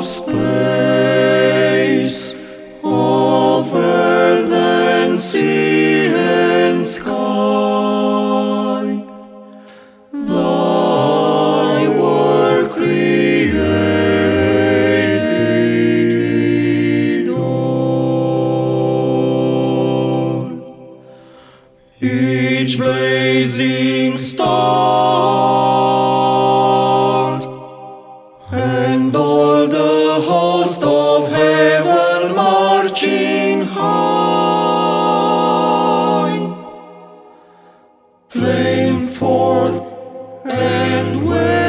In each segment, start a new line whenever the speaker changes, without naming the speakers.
of space, of earth and sea and sky, thy word created all. Each blazing star and all the host of heaven marching high, flame forth and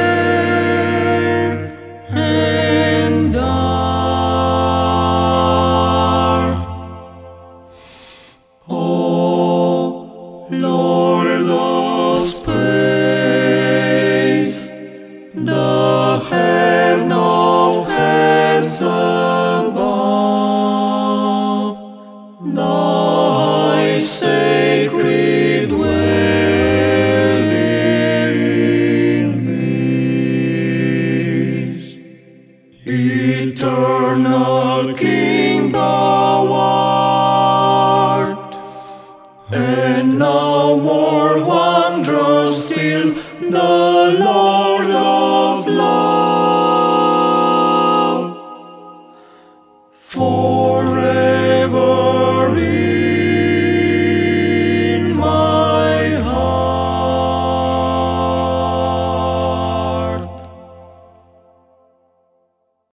wear and are. O Lord of space,